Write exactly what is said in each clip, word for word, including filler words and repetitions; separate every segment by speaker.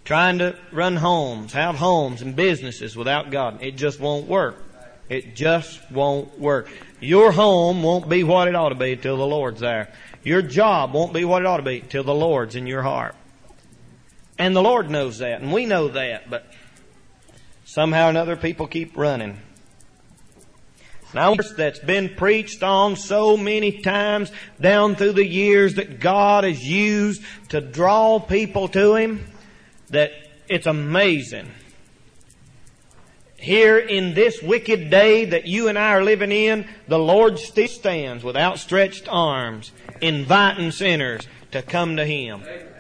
Speaker 1: trying to run homes, have homes and businesses without God. It just won't work. It just won't work. Your home won't be what it ought to be till the Lord's there. Your job won't be what it ought to be till the Lord's in your heart. And the Lord knows that, and we know that, but somehow or another people keep running. Now, that's been preached on so many times down through the years that God has used to draw people to Him, that it's amazing. Here in this wicked day that you and I are living in, the Lord still stands with outstretched arms, inviting sinners to come to Him.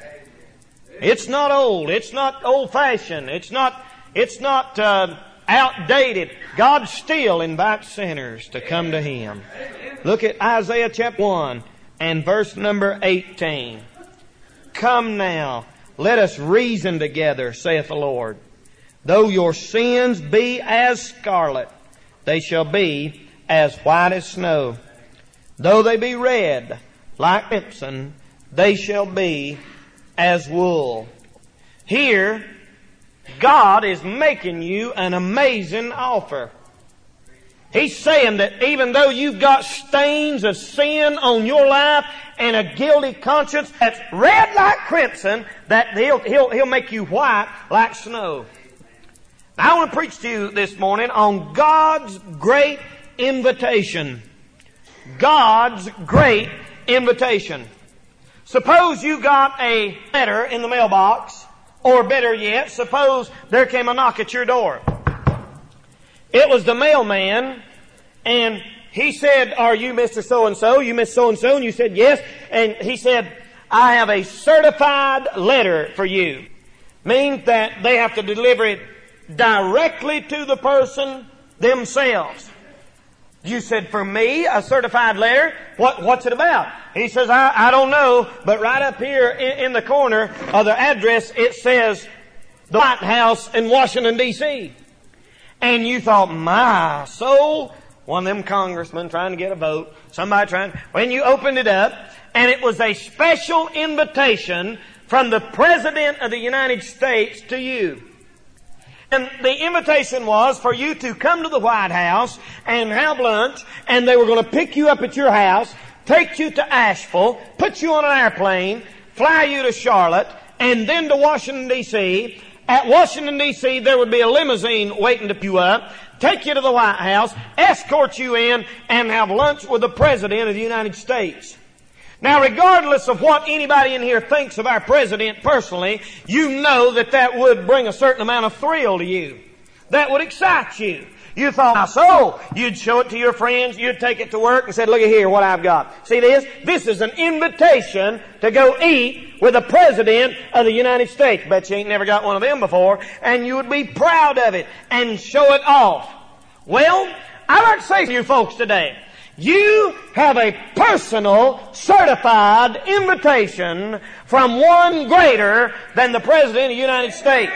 Speaker 1: It's not old. It's not old-fashioned. It's not, it's not uh, outdated. God still invites sinners to come to Him. Look at Isaiah chapter one and verse number eighteen. Come now, let us reason together, saith the Lord. Though your sins be as scarlet, they shall be as white as snow. Though they be red like crimson, they shall be as wool. Here, God is making you an amazing offer. He's saying that even though you've got stains of sin on your life and a guilty conscience that's red like crimson, that He'll, He'll, He'll make you white like snow. Now, I want to preach to you this morning on God's great invitation. God's great invitation. Suppose you got a letter in the mailbox, or better yet, suppose there came a knock at your door. It was the mailman, and he said, "Are you Mister So-and-so? You Miss So-and-so?" And you said, "Yes." And he said, "I have a certified letter for you." Means that they have to deliver it directly to the person themselves. You said, "For me, a certified letter? What, what's it about?" He says, I, I don't know, but right up here in, in the corner of the address, it says the White House in Washington, D C And you thought, my soul, one of them congressmen trying to get a vote, somebody trying, when you opened it up, and it was a special invitation from the President of the United States to you. And the invitation was for you to come to the White House and have lunch, and they were going to pick you up at your house, take you to Asheville, put you on an airplane, fly you to Charlotte, and then to Washington, D C At Washington, D C, there would be a limousine waiting to pick you up, take you to the White House, escort you in, and have lunch with the President of the United States. Now, regardless of what anybody in here thinks of our President personally, you know that that would bring a certain amount of thrill to you. That would excite you. You thought, so, you'd show it to your friends, you'd take it to work and say, "Look at here, what I've got. See this? This is an invitation to go eat with the President of the United States." Bet you ain't never got one of them before. And you would be proud of it and show it off. Well, I'd like to say to you folks today, you have a personal, certified invitation from one greater than the President of the United States.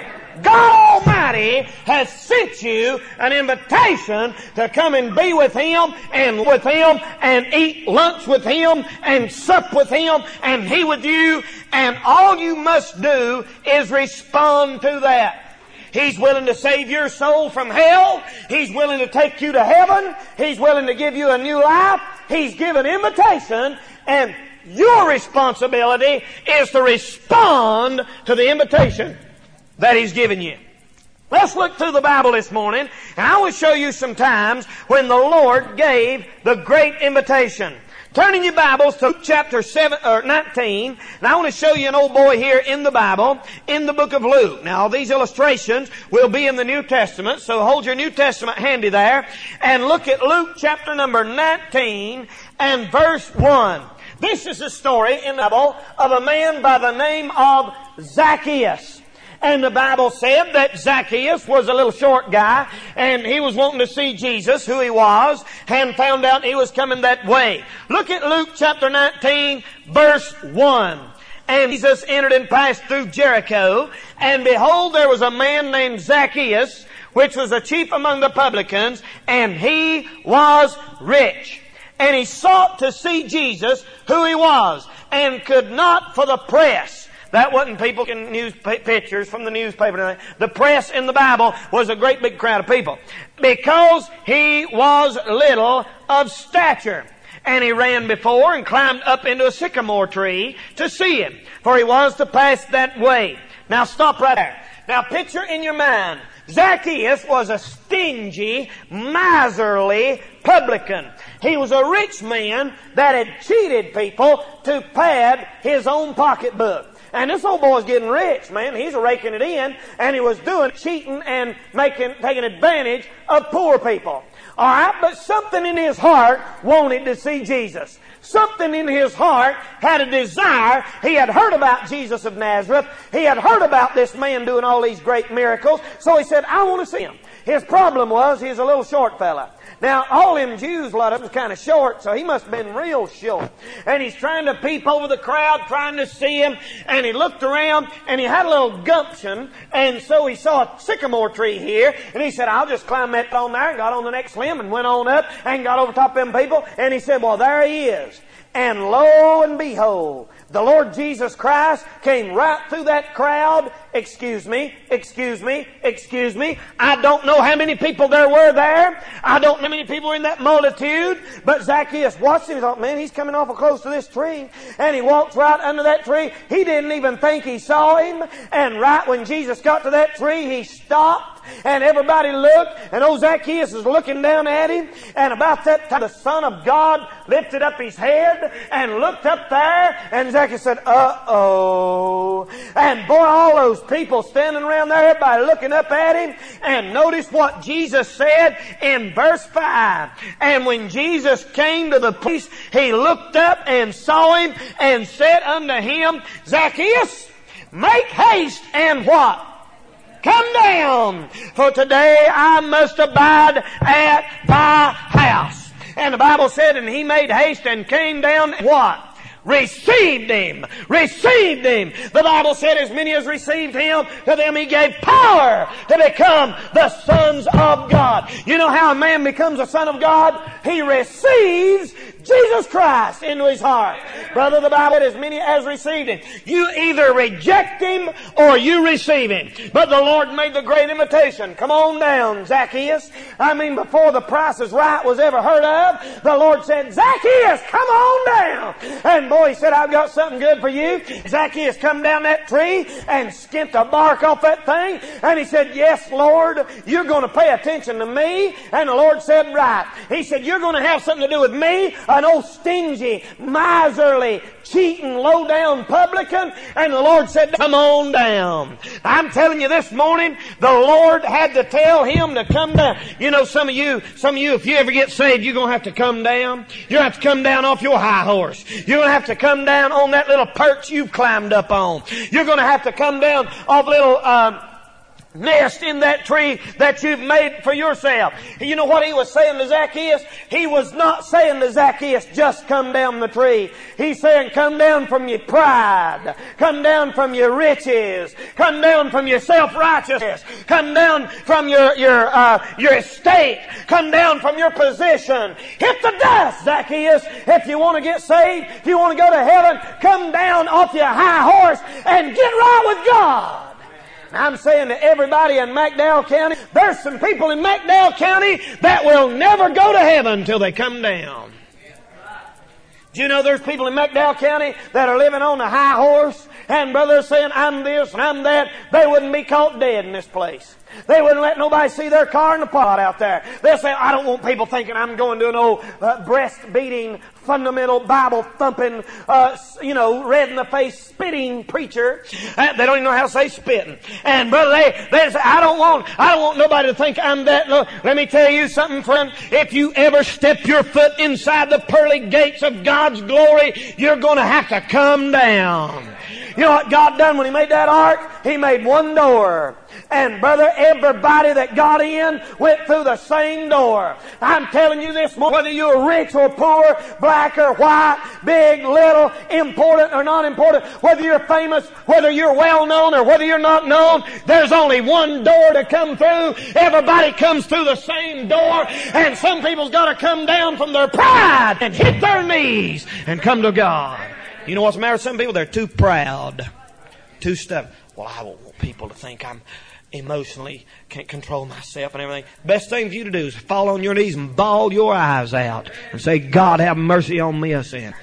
Speaker 1: God Almighty has sent you an invitation to come and be with Him and with Him and eat lunch with Him and sup with Him and He with you. And all you must do is respond to that. He's willing to save your soul from hell. He's willing to take you to heaven. He's willing to give you a new life. He's given invitation, and your responsibility is to respond to the invitation that He's given you. Let's look through the Bible this morning, and I will show you some times when the Lord gave the great invitation. Turn in your Bibles to Luke chapter seven, or nineteen, and I want to show you an old boy here in the Bible, in the book of Luke. Now, these illustrations will be in the New Testament, so hold your New Testament handy there, and look at Luke chapter number nineteen and verse one. This is a story in the Bible of a man by the name of Zacchaeus. And the Bible said that Zacchaeus was a little short guy, and he was wanting to see Jesus, who He was, and found out He was coming that way. Look at Luke chapter nineteen, verse one. And Jesus entered and passed through Jericho, and behold, there was a man named Zacchaeus, which was a chief among the publicans, and he was rich. And he sought to see Jesus, who He was, and could not for the press, That wasn't people in news pictures from the newspaper. The press in the Bible was a great big crowd of people. Because he was little of stature. And he ran before and climbed up into a sycamore tree to see him, for he was to pass that way. Now stop right there. Now picture in your mind, Zacchaeus was a stingy, miserly publican. He was a rich man that had cheated people to pad his own pocketbook. And this old boy's getting rich, man. He's raking it in, and he was doing cheating and making, taking advantage of poor people. All right, but something in his heart wanted to see Jesus. Something in his heart had a desire. He had heard about Jesus of Nazareth. He had heard about this man doing all these great miracles. So he said, I want to see him. His problem was he's a little short fella. Now, all them Jews, a lot of them, was kind of short, so he must have been real short. And he's trying to peep over the crowd, trying to see him. And he looked around, and he had a little gumption. And so he saw a sycamore tree here. And he said, I'll just climb that on there. And got on the next limb and went on up and got over top of them people. And he said, well, there he is. And lo and behold, the Lord Jesus Christ came right through that crowd. Excuse me, excuse me, excuse me. I don't know how many people there were there. I don't know how many people were in that multitude. But Zacchaeus watched him and thought, man, he's coming awful close to this tree. And he walks right under that tree. He didn't even think he saw him. And right when Jesus got to that tree, he stopped. And everybody looked, and old Zacchaeus is looking down at him. And about that time, the Son of God lifted up his head and looked up there. And Zacchaeus said, uh-oh. And boy, all those people standing around there, everybody looking up at him. And notice what Jesus said in verse five. And when Jesus came to the place, he looked up and saw him and said unto him, Zacchaeus, make haste and what? Come down, for today I must abide at thy house. And the Bible said, and he made haste and came down, what? Received him. Received him. The Bible said, as many as received him, to them he gave power to become the sons of God. You know how a man becomes a son of God? He receives Jesus Christ into his heart. Brother, the Bible said, as many as received him. You either reject him or you receive him. But the Lord made the great invitation. Come on down, Zacchaeus. I mean, before the Price is Right was ever heard of, the Lord said, Zacchaeus, come on down. And boy, he said, I've got something good for you. Zacchaeus come down that tree and skinned the bark off that thing. And he said, yes, Lord, you're going to pay attention to me. And the Lord said, right. He said, you're going to have something to do with me, an old stingy, miserly, cheating, low-down publican. And the Lord said, come on down. I'm telling you this morning, the Lord had to tell him to come down. You know, some of you, some of you, if you ever get saved, you're going to have to come down. You're going to have to come down off your high horse. You're going to have to come down on that little perch you've climbed up on. You're going to have to come down off little, um, nest in that tree that you've made for yourself. You know what he was saying to Zacchaeus? He was not saying to Zacchaeus, just come down the tree. He's saying, come down from your pride. Come down from your riches. Come down from your self-righteousness. Come down from your, your, uh, your estate. Come down from your position. Hit the dust, Zacchaeus. If you want to get saved, if you want to go to heaven, come down off your high horse and get right with God. I'm saying to everybody in McDowell County, there's some people in McDowell County that will never go to heaven until they come down. Do you know there's people in McDowell County that are living on a high horse? And brother, they're saying, I'm this and I'm that. They wouldn't be caught dead in this place. They wouldn't let nobody see their car in the pot out there. They'll say, I don't want people thinking I'm going to an old uh, breast-beating, fundamental, Bible-thumping, uh, you know, red-in-the-face, spitting preacher. Uh, they don't even know how to say spitting. And brother, they, they say, I don't want, I don't want nobody to think I'm that. Look, let me tell you something, friend. If you ever step your foot inside the pearly gates of God's glory, you're going to have to come down. You know what God done when He made that ark? He made one door. And brother, everybody that got in went through the same door. I'm telling you this morning, whether you're rich or poor, black or white, big, little, important or not important, whether you're famous, whether you're well known or whether you're not known, there's only one door to come through. Everybody comes through the same door, and some people's got to come down from their pride and hit their knees and come to God. You know what's the matter with some people? They're too proud. too stubborn. Well, I don't want people to think I'm emotionally can't control myself and everything. Best thing for you to do is fall on your knees and bawl your eyes out and say, God, have mercy on me, a sinner.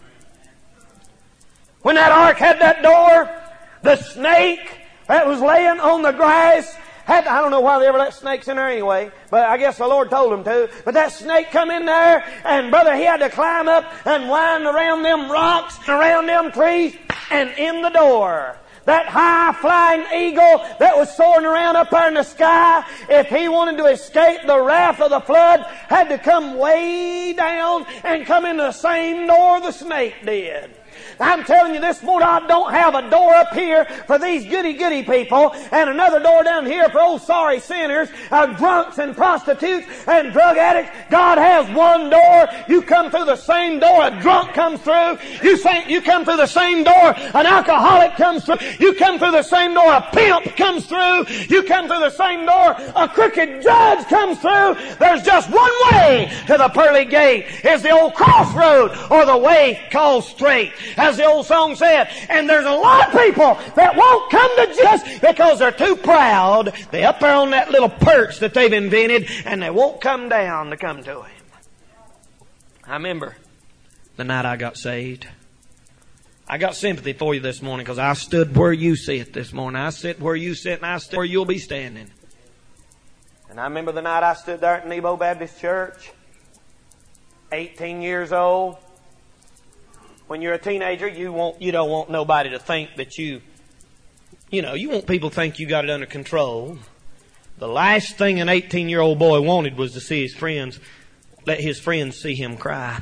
Speaker 1: When that ark had that door, the snake that was laying on the grass had, I don't know why they ever let snakes in there anyway, but I guess the Lord told them to. But that snake come in there, and brother, he had to climb up and wind around them rocks, around them trees, and in the door. That high-flying eagle that was soaring around up there in the sky, if he wanted to escape the wrath of the flood, had to come way down and come in the same door the snake did. I'm telling you this morning, I don't have a door up here for these goody-goody people and another door down here for old sorry sinners, uh, drunks and prostitutes and drug addicts. God has one door. You come through the same door a drunk comes through. You say, you come through the same door an alcoholic comes through. You come through the same door a pimp comes through. You come through the same door a crooked judge comes through. There's just one way to the pearly gate. It's the old crossroad, or the way called straight, as the old song said. And there's a lot of people that won't come to Jesus because they're too proud. They're up there on that little perch that they've invented, and they won't come down to come to Him. I remember the night I got saved. I got sympathy for you this morning because I stood where you sit this morning. I sit where you sit, and I stand where you'll be standing. And I remember the night I stood there at Nebo Baptist Church, eighteen years old. When you're a teenager, you want you don't want nobody to think that you, you know, you want people to think you got it under control. The last thing an eighteen-year-old boy wanted was to see his friends, let his friends see him cry.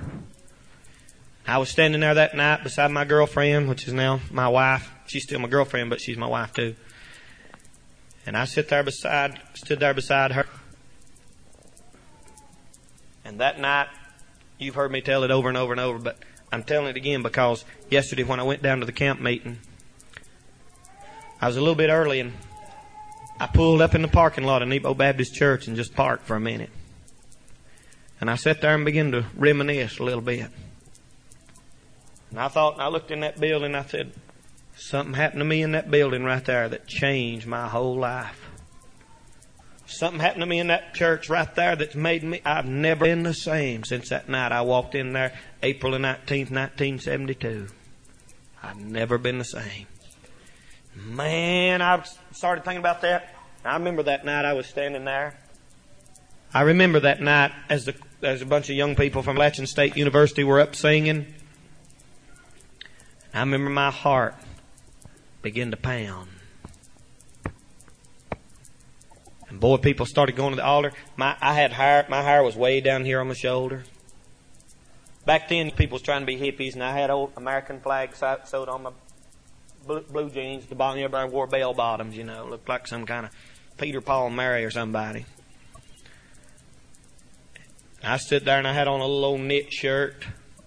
Speaker 1: I was standing there that night beside my girlfriend, which is now my wife. She's still my girlfriend, but she's my wife too. And I sit there beside, stood there beside her. And that night, you've heard me tell it over and over and over, but I'm telling it again because yesterday when I went down to the camp meeting, I was a little bit early and I pulled up in the parking lot of Nebo Baptist Church and just parked for a minute. And I sat there and began to reminisce a little bit. And I thought, and I looked in that building, I said, something happened to me in that building right there that changed my whole life. Something happened to me in that church right there that's made me, I've never been the same since that night I walked in there, April the nineteenth, nineteen seventy-two. I've never been the same. Man, I started thinking about that. I remember that night I was standing there. I remember that night as the as a bunch of young people from Appalachian State University were up singing. I remember my heart began to pound. And boy, people started going to the altar. My, I had hair, my hair was way down here on my shoulder. Back then, people was trying to be hippies, and I had old American flags sewed on my blue, blue jeans. The bottom, everybody wore bell bottoms, you know, looked like some kind of Peter, Paul, and Mary or somebody. I stood there and I had on a little old knit shirt.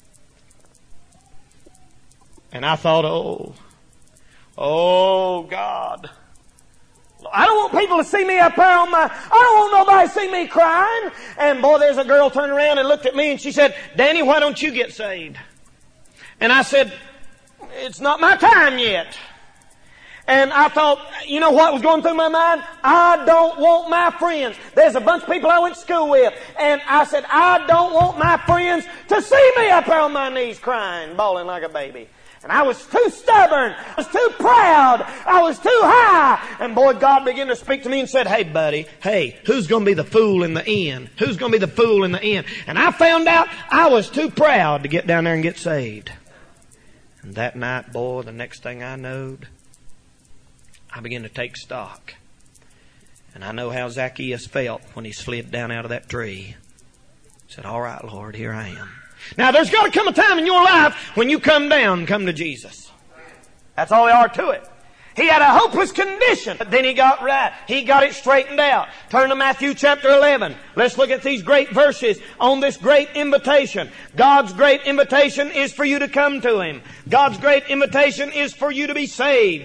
Speaker 1: And I thought, oh, oh God. I don't want people to see me up there on my, I don't want nobody to see me crying. And boy, there's a girl turned around and looked at me and she said, Danny, why don't you get saved? And I said, it's not my time yet. And I thought, you know what was going through my mind? I don't want my friends. There's a bunch of people I went to school with. And I said, I don't want my friends to see me up there on my knees crying, bawling like a baby. And I was too stubborn. I was too proud. I was too high. And boy, God began to speak to me and said, hey, buddy, hey, who's going to be the fool in the end? Who's going to be the fool in the end? And I found out I was too proud to get down there and get saved. And that night, boy, the next thing I knowed, I began to take stock. And I know how Zacchaeus felt when he slid down out of that tree. He said, all right, Lord, here I am. Now, there's got to come a time in your life when you come down, come to Jesus. That's all there are to it. He had a hopeless condition, but then he got right. He got it straightened out. Turn to Matthew chapter eleven. Let's look at these great verses on this great invitation. God's great invitation is for you to come to Him. God's great invitation is for you to be saved.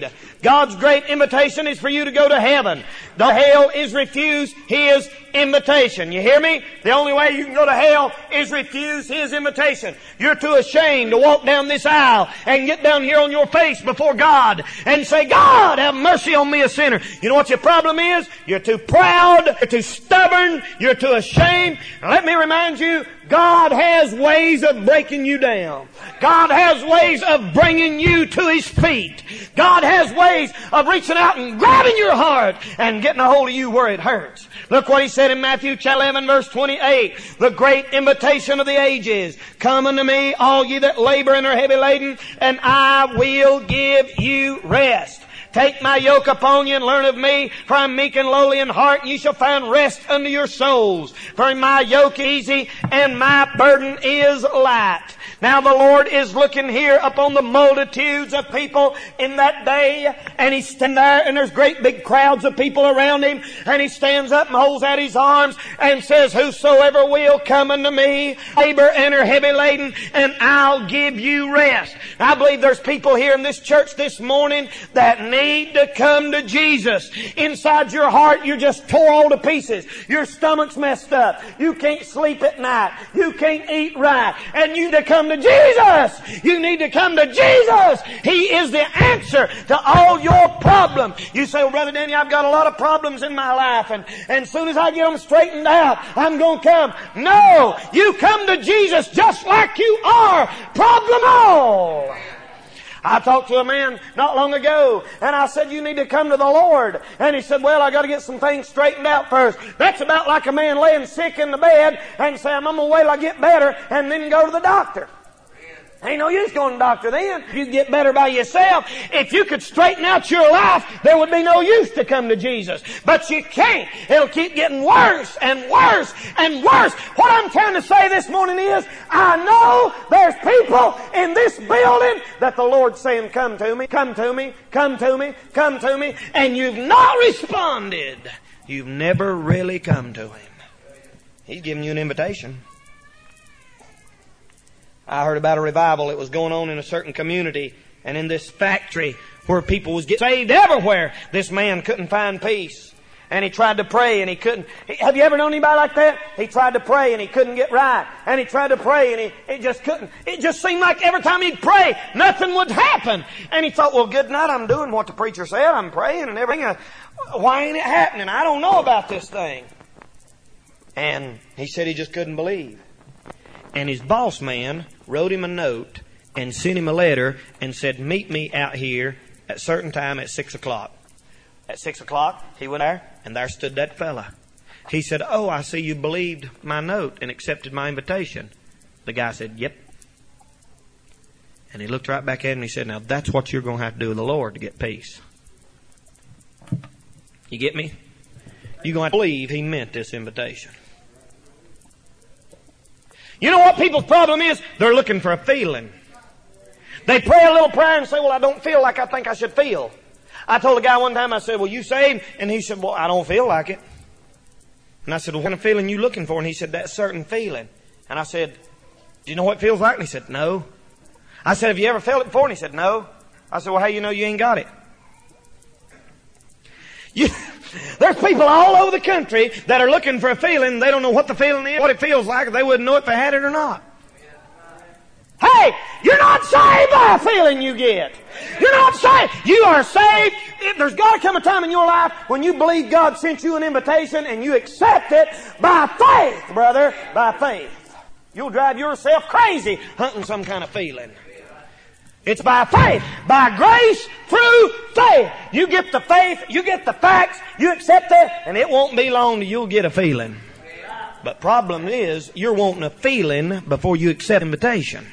Speaker 1: God's great invitation is for you to go to heaven. The hell is refuse His invitation. You hear me? The only way you can go to hell is refuse His invitation. You're too ashamed to walk down this aisle and get down here on your face before God and say, God, have mercy on me, a sinner. You know what your problem is? You're too proud, you're too stubborn, you're too ashamed. Now let me remind you, God has ways of breaking you down. God has ways of bringing you to His feet. God has ways of reaching out and grabbing your heart and getting a hold of you where it hurts. Look what He said in Matthew eleven verse twenty-eight. The great invitation of the ages. Come unto me, all ye that labor and are heavy laden, and I will give you rest. Take my yoke upon you and learn of me, for I am meek and lowly in heart, and ye shall find rest unto your souls. For my yoke easy and my burden is light. Now the Lord is looking here upon the multitudes of people in that day, and He's standing there, and there's great big crowds of people around Him, and He stands up and holds out His arms and says, whosoever will come unto me, labor and are heavy laden, and I'll give you rest. I believe there's people here in this church this morning that need to come to Jesus. Inside your heart, you're just tore all to pieces. Your stomach's messed up. You can't sleep at night. You can't eat right. And you need to come to Jesus. You need to come to Jesus. He is the answer to all your problems. You say, well, Brother Danny, I've got a lot of problems in my life, and, and as soon as I get them straightened out, I'm going to come. No! You come to Jesus just like you are. Problem all. I talked to a man not long ago, and I said, you need to come to the Lord. And he said, well, I got to get some things straightened out first. That's about like a man laying sick in the bed and saying, I'm going to wait till I get better and then go to the doctor. Ain't no use going to the doctor then. You get better by yourself. If you could straighten out your life, there would be no use to come to Jesus. But you can't. It'll keep getting worse and worse and worse. What I'm trying to say this morning is, I know there's people in this building that the Lord's saying, come to me, come to me, come to me, come to me, and you've not responded. You've never really come to Him. He's giving you an invitation. I heard about a revival that was going on in a certain community, and in this factory where people was getting saved everywhere, this man couldn't find peace. And he tried to pray and he couldn't. Have you ever known anybody like that? He tried to pray and he couldn't get right. And he tried to pray and he it just couldn't. It just seemed like every time he'd pray, nothing would happen. And he thought, well, good night, I'm doing what the preacher said. I'm praying and everything. Why ain't it happening? I don't know about this thing. And he said he just couldn't believe. And his boss man wrote him a note and sent him a letter and said, meet me out here at a certain time at six o'clock. At six o'clock, he went there, and there stood that fella. He said, oh, I see you believed my note and accepted my invitation. The guy said, yep. And he looked right back at him and he said, now that's what you're going to have to do with the Lord to get peace. You get me? You're going to believe He meant this invitation. You know what people's problem is? They're looking for a feeling. They pray a little prayer and say, well, I don't feel like I think I should feel. I told a guy one time, I said, well, you saved? And he said, well, I don't feel like it. And I said, well, what kind of feeling you looking for? And he said, that certain feeling. And I said, do you know what it feels like? And he said, no. I said, have you ever felt it before? And he said, no. I said, well, how do you know you ain't got it? You, there's people all over the country that are looking for a feeling. They don't know what the feeling is, what it feels like. They wouldn't know if they had it or not. Hey, you're not saved by a feeling you get. You're not saved. You are saved. There's got to come a time in your life when you believe God sent you an invitation and you accept it by faith, brother, by faith. You'll drive yourself crazy hunting some kind of feeling. It's by faith, by grace, through faith. You get the faith, you get the facts, you accept it, and it won't be long till you'll get a feeling. But problem is, you're wanting a feeling before you accept invitation.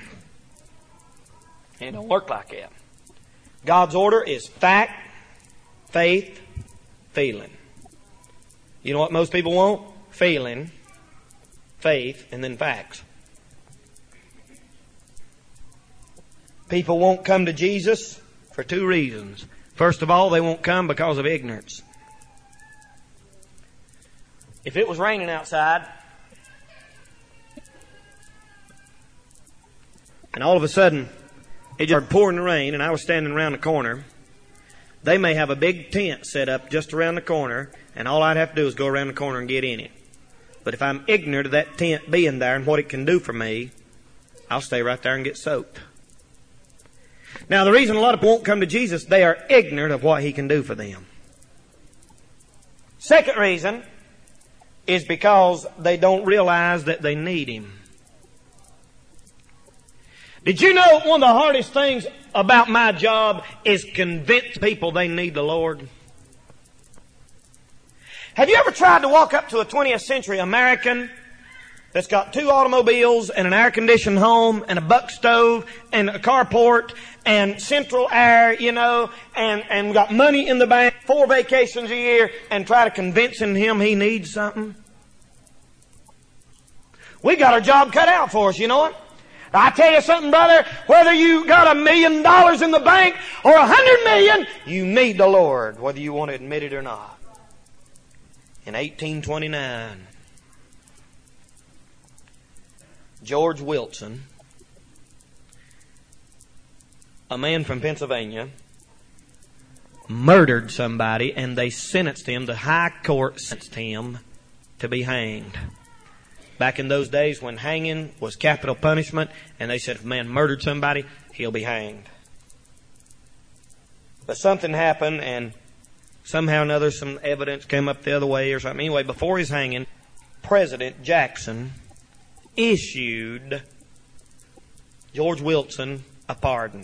Speaker 1: It don't work like that. God's order is fact, faith, feeling. You know what most people want? Feeling, faith, and then facts. People won't come to Jesus for two reasons. First of all, they won't come because of ignorance. If it was raining outside, and all of a sudden it just started pouring the rain, and I was standing around the corner, They may have a big tent set up just around the corner, and all I'd have to do is go around the corner and get in it. But if I'm ignorant of that tent being there and what it can do for me, I'll stay right there and get soaked. Now, the reason a lot of people won't come to Jesus, they are ignorant of what He can do for them. Second reason is because they don't realize that they need Him. Did you know one of the hardest things about my job is convince people they need the Lord? Have you ever tried to walk up to a twentieth century American that's got two automobiles and an air-conditioned home and a buck stove and a carport and central air, you know, and, and got money in the bank, four vacations a year, and try to convince him he needs something? We got our job cut out for us, you know what? I tell you something, brother, whether you got a million dollars in the bank or a hundred million, you need the Lord, whether you want to admit it or not. In eighteen twenty-nine, George Wilson, a man from Pennsylvania, murdered somebody, and they sentenced him, the high court sentenced him to be hanged. Back in those days when hanging was capital punishment, and they said if a man murdered somebody, he'll be hanged. But something happened, and somehow or another some evidence came up the other way or something. Anyway, before his hanging, President Jackson issued George Wilson a pardon.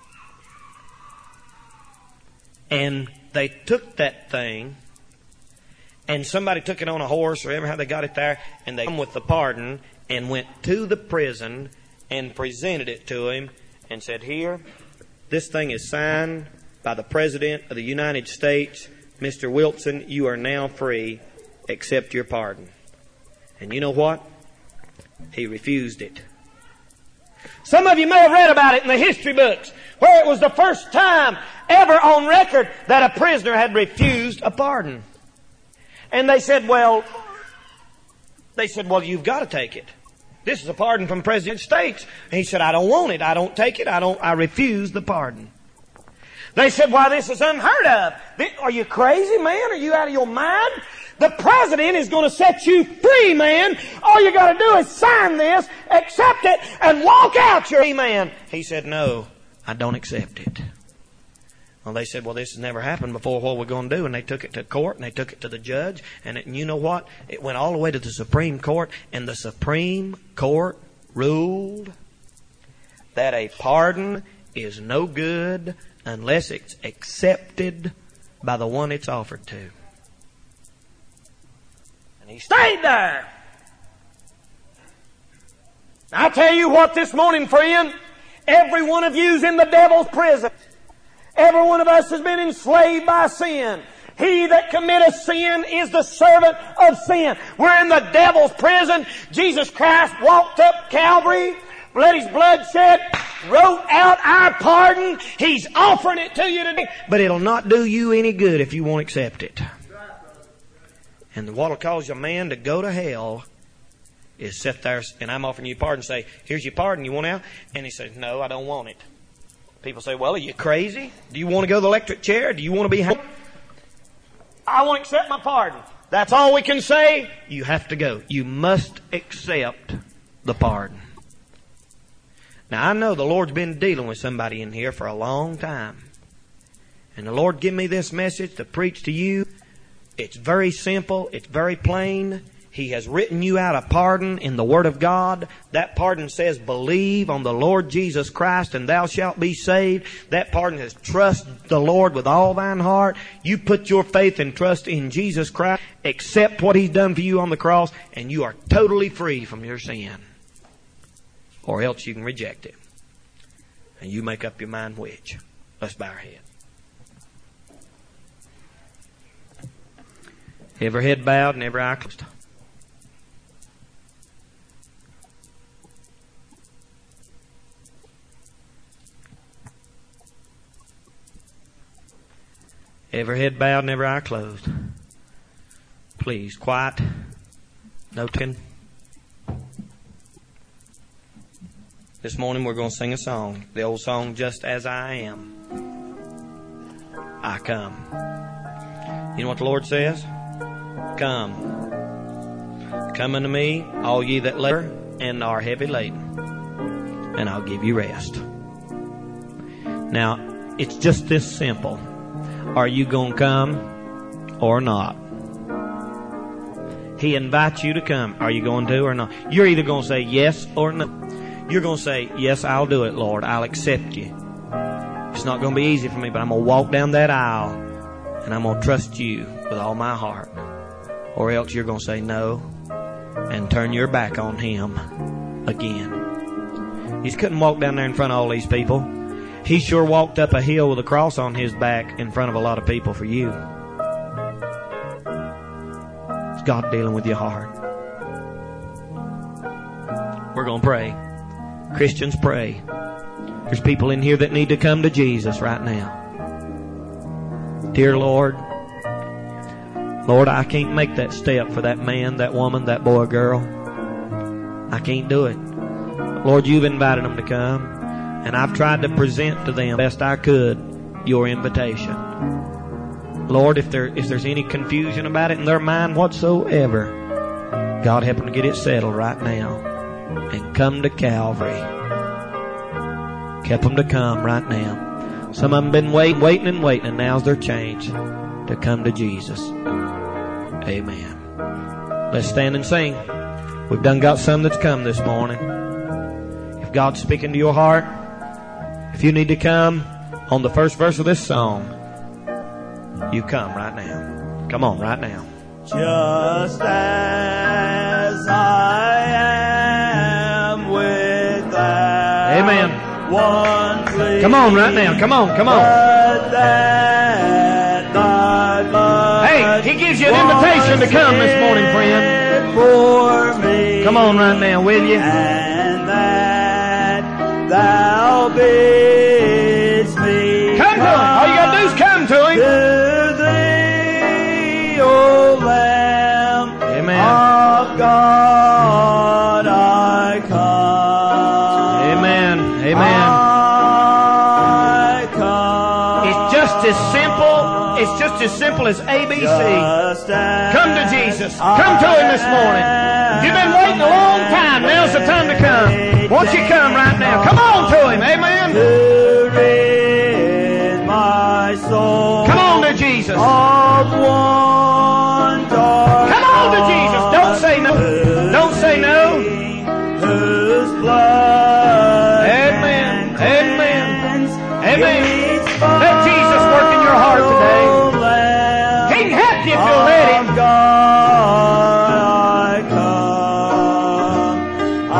Speaker 1: And they took that thing, and somebody took it on a horse or ever how they got it there, and they come with the pardon and went to the prison and presented it to him and said, here, this thing is signed by the President of the United States. Mister Wilson, you are now free. Accept your pardon. And you know what? He refused it. Some of you may have read about it in the history books, where it was the first time ever on record that a prisoner had refused a pardon. And they said, well, they said, well, you've got to take it. This is a pardon from the President of the States. And he said, I don't want it. I don't take it. I don't, I refuse the pardon. They said, why, this is unheard of. Are you crazy, man? Are you out of your mind? The President is going to set you free, man. All you got to do is sign this, accept it, and walk out, your man. He said, no, I don't accept it. Well, they said, well, this has never happened before. What are we going to do? And they took it to court, and they took it to the judge. And, it, and you know what? It went all the way to the Supreme Court, and the Supreme Court ruled that a pardon is no good unless it's accepted by the one it's offered to. And he stayed there. I tell you what this morning, friend, every one of you's in the devil's prison. Every one of us has been enslaved by sin. He that committeth sin is the servant of sin. We're in the devil's prison. Jesus Christ walked up Calvary, let His blood shed, wrote out our pardon. He's offering it to you today. But it'll not do you any good if you won't accept it. And what'll cause a man to go to hell is sit there, and I'm offering you pardon, say, here's your pardon, you want out? And he says, no, I don't want it. People say, well, are you crazy? Do you want to go to the electric chair? Do you want to be home? I want to accept my pardon. That's all we can say. You have to go. You must accept the pardon. Now, I know the Lord's been dealing with somebody in here for a long time. And the Lord gave me this message to preach to you. It's very simple. It's very plain. He has written you out a pardon in the Word of God. That pardon says, believe on the Lord Jesus Christ and thou shalt be saved. That pardon says, trust the Lord with all thine heart. You put your faith and trust in Jesus Christ. Accept what He's done for you on the cross, and you are totally free from your sin. Or else you can reject it. And you make up your mind which. Let's bow our head. Every head bowed and every eye closed. Every head bowed and every eye closed. Please, quiet. No talking. This morning we're going to sing a song. The old song, Just As I Am. I come. You know what the Lord says? Come. Come unto me, all ye that labor and are heavy laden, and I'll give you rest. Now, it's just this simple. Are you going to come or not? He invites you to come. Are you going to or not? You're either going to say yes or no. You're going to say, yes, I'll do it, Lord. I'll accept you. It's not going to be easy for me, but I'm going to walk down that aisle and I'm going to trust you with all my heart. Or else you're going to say no and turn your back on Him again. He just couldn't walk down there in front of all these people. He sure walked up a hill with a cross on His back in front of a lot of people for you. It's God dealing with your heart. We're going to pray. Christians, pray. There's people in here that need to come to Jesus right now. Dear Lord, Lord, I can't make that step for that man, that woman, that boy, girl. I can't do it. Lord, you've invited them to come, and I've tried to present to them best I could your invitation. Lord, if there if there's any confusion about it in their mind whatsoever, God, help them to get it settled right now and come to Calvary. Help them to come right now. Some of them been waiting, waiting and waiting, and now's their chance to come to Jesus. Amen. Let's stand and sing. We've done got some that's come this morning. If God's speaking to your heart, if you need to come on the first verse of this song, you come right now. Come on, right now.
Speaker 2: Just as I am without
Speaker 1: Amen.
Speaker 2: one plea.
Speaker 1: Come on right now. Come on, come on.
Speaker 2: But that thy blood
Speaker 1: Hey, He gives you an invitation to come this morning, friend.
Speaker 2: For me.
Speaker 1: Come on right now, will you?
Speaker 2: And that thou bidst me
Speaker 1: Come to Him. All you got to do is come to Him.
Speaker 2: to thee, O Lamb
Speaker 1: Amen.
Speaker 2: of God, I come.
Speaker 1: Amen. Amen.
Speaker 2: I come.
Speaker 1: It's just as simple. It's just as simple as A B C.
Speaker 2: Just as
Speaker 1: Come to Jesus. Come to Him this morning. If you've been waiting a long time, now's the time to come. Won't you come right now? Come on to Him. Amen.
Speaker 2: to rid my soul
Speaker 1: Come on to Jesus.
Speaker 2: of one dark
Speaker 1: Come on to Jesus. Don't say no. Don't say no.
Speaker 2: whose blood
Speaker 1: Amen. Amen. Amen.
Speaker 2: speaks
Speaker 1: Let Jesus work in your heart today. He can help you if you'll let Him.
Speaker 2: of God, I come. I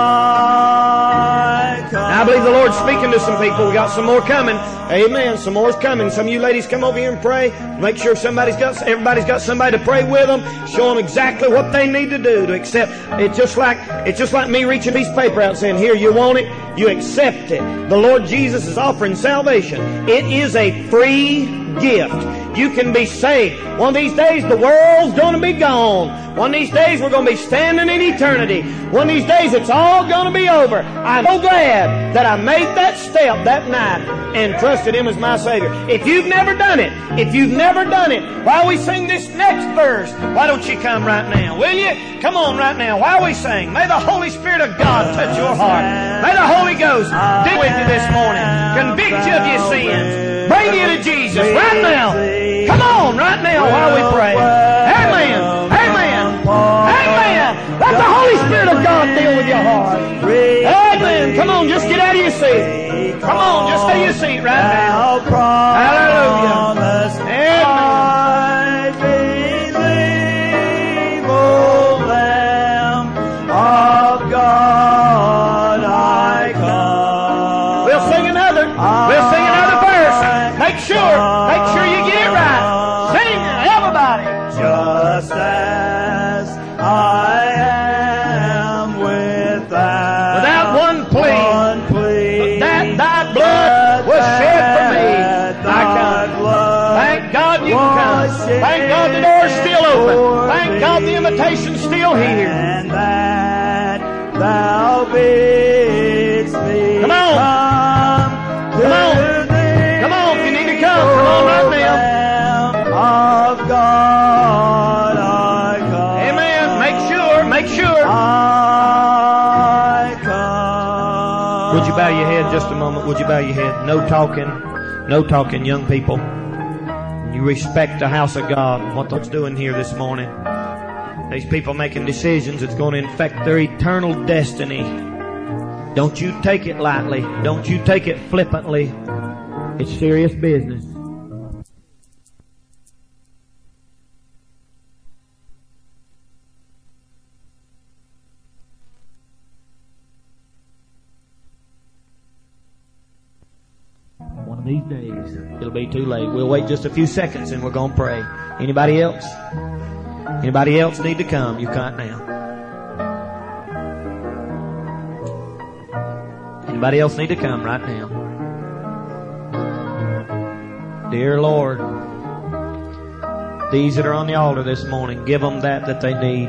Speaker 2: come.
Speaker 1: Now, I believe the Lord's speaking to some people. We got some more coming. Amen. Some more's coming. Some of you ladies come over here and pray. Make sure somebody's got, everybody's got somebody to pray with them. Show them exactly what they need to do to accept. It's just like, it's just like me reaching a piece of paper out saying, here, you want it? You accept it. The Lord Jesus is offering salvation. It is a free gift. You can be saved. One of these days, the world's going to be gone. One of these days, we're going to be standing in eternity. One of these days, it's all going to be over. I'm so glad that I made that step that night and trusted Him as my Savior. If you've never done it, if you've never done it, while we sing this next verse, why don't you come right now? Will you? Come on right now. While we sing, may the Holy Spirit of God touch your heart. May the Holy Ghost deal with you this morning. Convict you of your sins. Bring you to Jesus right now. Come on right now while we pray. Amen. Amen. Amen. Let the Holy Spirit of God deal with your heart. Amen. Come on, just get out of your seat. Come on, just stay in your seat right now. Hallelujah. Amen.
Speaker 2: I believe, O Lamb of God, I come.
Speaker 1: We'll sing another. We'll sing another verse. Make sure. Make sure you get it right. Sing it, everybody.
Speaker 2: Just as I am without,
Speaker 1: Without one plea.
Speaker 2: one plea,
Speaker 1: That thy blood was shed for me. I come. Thank God you can come. Thank God the door's still open. Thank God the invitation's still here.
Speaker 2: And that thou bidst me
Speaker 1: Come on.
Speaker 2: come
Speaker 1: Come on.
Speaker 2: to thee.
Speaker 1: Come on, if you need to come. Come on right now. Would you bow your head just a moment? Would you bow your head? No talking. No talking, young people. You respect the house of God and what God's doing here this morning. These people making decisions that's going to infect their eternal destiny. Don't you take it lightly. Don't you take it flippantly. It's serious business. One of these days, it'll be too late. We'll wait just a few seconds and we're going to pray. Anybody else? Anybody else need to come? You can't now. Anybody else need to come right now? Dear Lord, these that are on the altar this morning, give them that that they need.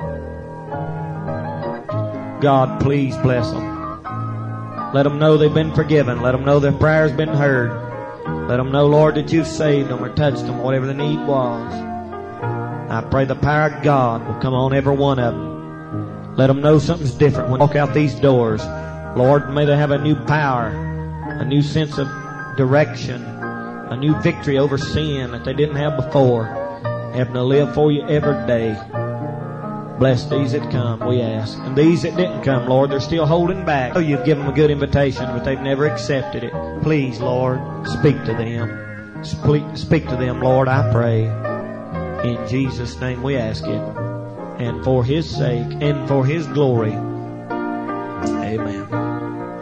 Speaker 1: God, please bless them. Let them know they've been forgiven. Let them know their prayer's been heard. Let them know, Lord, that you've saved them or touched them, whatever the need was. I pray the power of God will come on every one of them. Let them know something's different when they walk out these doors. Lord, may they have a new power, a new sense of direction, a new victory over sin that they didn't have before. Having to live for you every day. Bless these that come, we ask. And these that didn't come, Lord, they're still holding back. Oh, you've given them a good invitation, but they've never accepted it. Please, Lord, speak to them. Speak, speak to them, Lord, I pray. In Jesus' name we ask it. And for His sake and for His glory. Amen.